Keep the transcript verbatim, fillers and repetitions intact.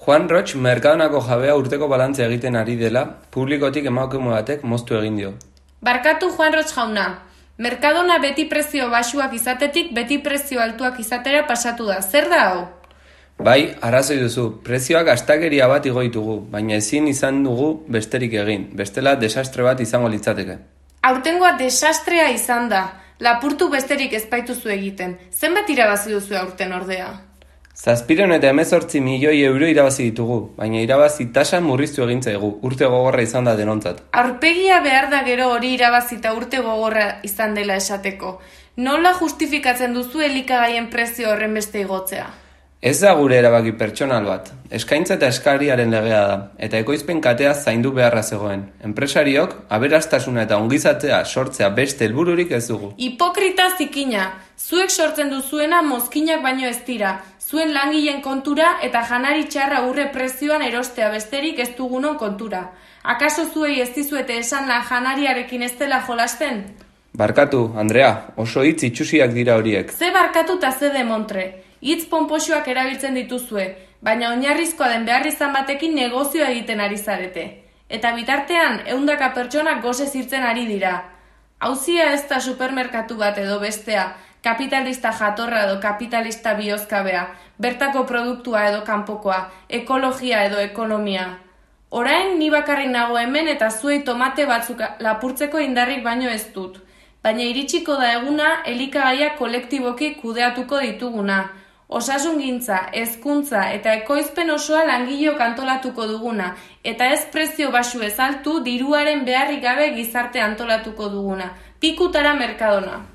Juan Roch Mercadonako jabea urteko balantzea egiten ari dela, publikotik emakume batek moztu egin dio. Barkatu Juan Roch jauna. Mercadona beti prezio baxuak izatetik beti prezio altuak izatera pasatu da. Zer da hau? Bai, arrazoi duzu, prezioak astakeria bat igo ditugu, baina ezin izan dugu besterik egin, bestela desastre bat izango litzateke. Aurtengoa desastrea izan da. Lapurtu besterik ez baituzu egiten. Zenbat irabazi duzu aurten ordea? Zazpireun eta hemezortzi milioi euro irabazi ditugu, baina irabazi tasa murriztu egin zaigu, urte gogorra izan da denontzat. Aurpegia behar da gero hori irabazita urte gogorra izan dela esateko. Nola justifikatzen duzu elikagaien prezio horren beste igotzea? Ez da gure erabaki pertsonal bat, eskaintza eta eskariaren legea da, eta ekoizpen katea zaindu beharra zegoen. Enpresariok, aberastasuna eta ongizatzea sortzea beste helbururik ez dugu. Hipokrita zikina, zuek sortzen duzuena mozkinak baino ez dira, zuen langileen kontura eta janari txarra urre prezioan erostea besterik ez dugunon kontura. Akaso zuei ez dizuete esan lan janariarekin ez dela jolasten? Barkatu, Andrea, oso hitz itxusiak dira horiek. Ze barkatu eta ze demontre. Hitz ponpoxoak erabiltzen dituzue, baina oinarrizkoa den behar izan batekin negozioa egiten ari zarete. Eta bitartean, ehundaka pertsonak gose zirtzen ari dira. Hauzia ez da supermerkatu bat edo bestea, kapitalista jatorra edo kapitalista bihozkabea, bertako produktua edo kanpokoa, ekologia edo ekonomia. Orain ni bakarrik nago hemen eta zuei tomate batzuk lapurtzeko indarrik baino ez dut. Baina iritsiko da eguna elikagaiak kolektiboki kudeatuko dituguna. Osasungintza, hezkuntza eta ekoizpen osoa langileok antolatuko duguna, eta ez prezio baxu ez altu diruaren beharrik gabe gizarte antolatuko duguna. Pikutara Mercadona.